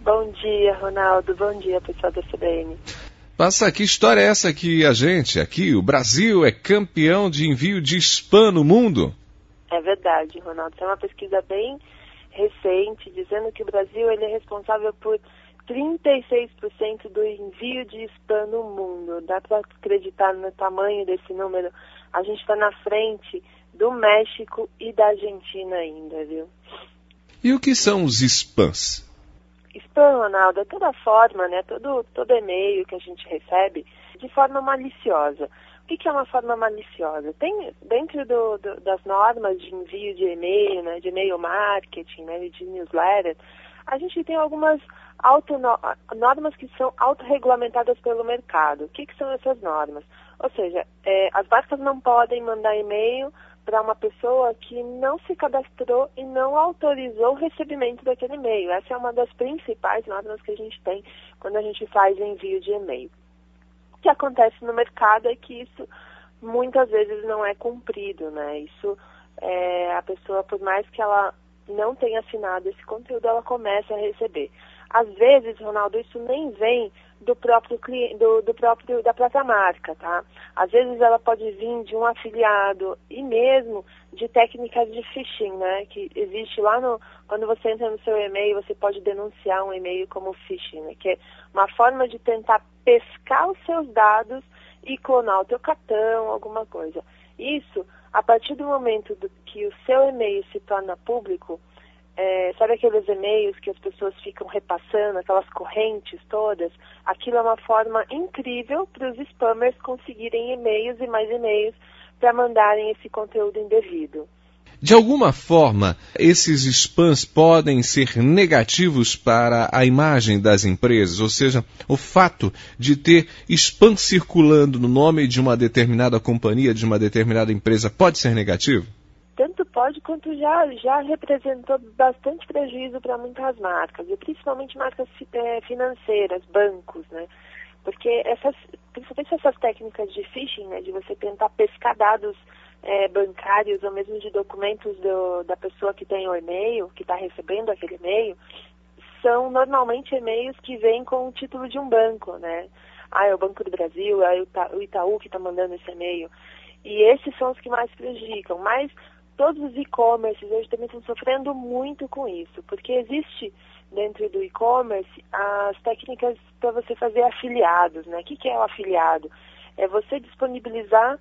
Bom dia, Ronaldo. Bom dia, pessoal da CBN. Passa, que história é essa que a gente, aqui, o Brasil é campeão de envio de spam no mundo? É verdade, Ronaldo. É uma pesquisa bem recente, dizendo que o Brasil ele é responsável por 36% do envio de spam no mundo. Dá para acreditar no tamanho desse número? A gente está na frente do México e da Argentina ainda, viu? E o que são os spams? Spam, Ronaldo, é toda forma, né? Todo e-mail que a gente recebe de forma maliciosa. O que é uma forma maliciosa? Tem dentro das normas de envio de e-mail, né? De e-mail marketing, né? De newsletter, a gente tem algumas normas que são autorregulamentadas pelo mercado. O que são essas normas? Ou seja, as marcas não podem mandar e-mail para uma pessoa que não se cadastrou e não autorizou o recebimento daquele e-mail. Essa é uma das principais normas que a gente tem quando a gente faz envio de e-mail. O que acontece no mercado é que isso muitas vezes não é cumprido, né? Isso, a pessoa, por mais que ela não tenha assinado esse conteúdo, ela começa a receber. Às vezes, Ronaldo, isso nem vem do próprio cliente, da própria marca, tá? Às vezes ela pode vir de um afiliado e mesmo de técnicas de phishing, né? Que existe lá quando você entra no seu e-mail, você pode denunciar um e-mail como phishing, né? Que é uma forma de tentar pescar os seus dados e clonar o teu cartão, alguma coisa. Isso, a partir do momento que o seu e-mail se torna público, sabe aqueles e-mails que as pessoas ficam repassando, aquelas correntes todas? Aquilo é uma forma incrível para os spammers conseguirem e-mails e mais e-mails para mandarem esse conteúdo indevido. De alguma forma, esses spams podem ser negativos para a imagem das empresas, ou seja, o fato de ter spam circulando no nome de uma determinada companhia, de uma determinada empresa, pode ser negativo? Tanto pode quanto já representou bastante prejuízo para muitas marcas, e principalmente marcas financeiras, bancos, né? Porque principalmente essas técnicas de phishing, né, de você tentar pescar dados bancários ou mesmo de documentos da pessoa que tem o e-mail, que está recebendo aquele e-mail, são normalmente e-mails que vêm com o título de um banco, né? É o Banco do Brasil, é o Itaú que está mandando esse e-mail. E esses são os que mais prejudicam, mas todos os e-commerces hoje também estão sofrendo muito com isso, porque existe dentro do e-commerce as técnicas para você fazer afiliados, né? O que é o afiliado? É você disponibilizar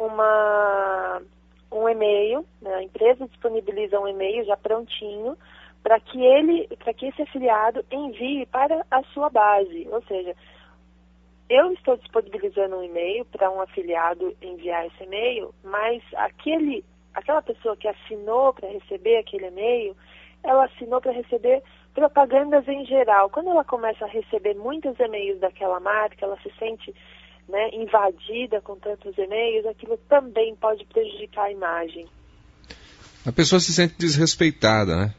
um e-mail, né? A empresa disponibiliza um e-mail já prontinho para que esse afiliado envie para a sua base, ou seja, eu estou disponibilizando um e-mail para um afiliado enviar esse e-mail, mas aquela pessoa que assinou para receber aquele e-mail, ela assinou para receber propagandas em geral. Quando ela começa a receber muitos e-mails daquela marca, ela se sente, né, invadida com tantos e-mails, aquilo também pode prejudicar a imagem. A pessoa se sente desrespeitada, né?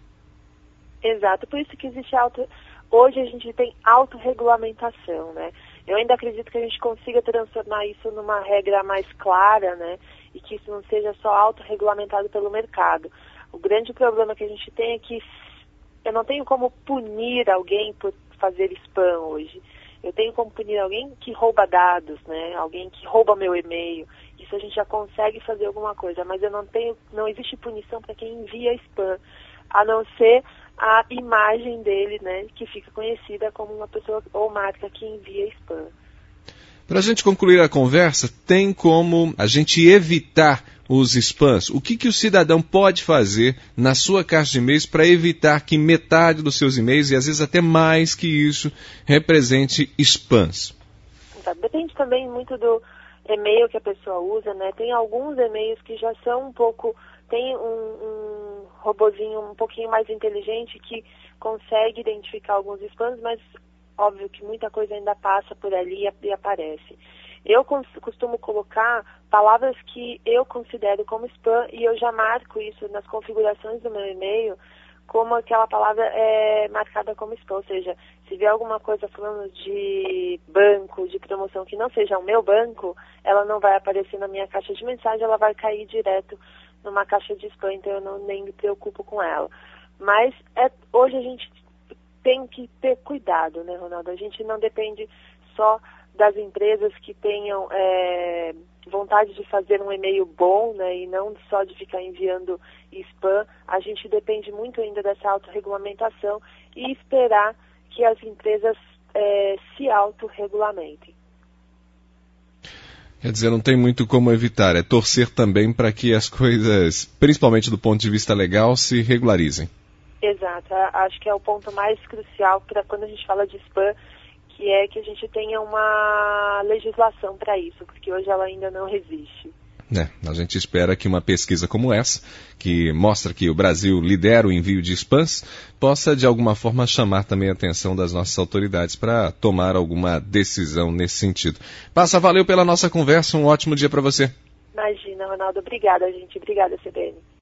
Exato, por isso que existe hoje a gente tem autorregulamentação, né? Eu ainda acredito que a gente consiga transformar isso numa regra mais clara, né? E que isso não seja só autorregulamentado pelo mercado. O grande problema que a gente tem é que eu não tenho como punir alguém por fazer spam hoje. Eu tenho como punir alguém que rouba dados, né? Alguém que rouba meu e-mail. Isso a gente já consegue fazer alguma coisa, mas não existe punição para quem envia spam, a não ser a imagem dele, né, que fica conhecida como uma pessoa ou marca que envia spam. Para a gente concluir a conversa, tem como a gente evitar os spams? O que o cidadão pode fazer na sua caixa de e-mails para evitar que metade dos seus e-mails, e às vezes até mais que isso, represente spams? Depende também muito do e-mail que a pessoa usa, né? Tem alguns e-mails que já são um pouco... Tem um robozinho um pouquinho mais inteligente que consegue identificar alguns spams, mas óbvio que muita coisa ainda passa por ali e aparece. Eu costumo colocar palavras que eu considero como spam e eu já marco isso nas configurações do meu e-mail como aquela palavra é marcada como spam. Ou seja, se vier alguma coisa falando de banco, de promoção que não seja o meu banco, ela não vai aparecer na minha caixa de mensagem, ela vai cair direto numa caixa de spam, então eu nem me preocupo com ela. Mas hoje a gente tem que ter cuidado, né, Ronaldo? A gente não depende só das empresas que tenham vontade de fazer um e-mail bom, né, e não só de ficar enviando spam. A gente depende muito ainda dessa autorregulamentação e esperar que as empresas se autorregulamentem. Quer dizer, não tem muito como evitar, é torcer também para que as coisas, principalmente do ponto de vista legal, se regularizem. Exato, acho que é o ponto mais crucial para quando a gente fala de spam, que é que a gente tenha uma legislação para isso, porque hoje ela ainda não existe. A gente espera que uma pesquisa como essa, que mostra que o Brasil lidera o envio de spams, possa de alguma forma chamar também a atenção das nossas autoridades para tomar alguma decisão nesse sentido. Passa, valeu pela nossa conversa, um ótimo dia para você. Imagina, Ronaldo, obrigada, gente. Obrigada, CBN.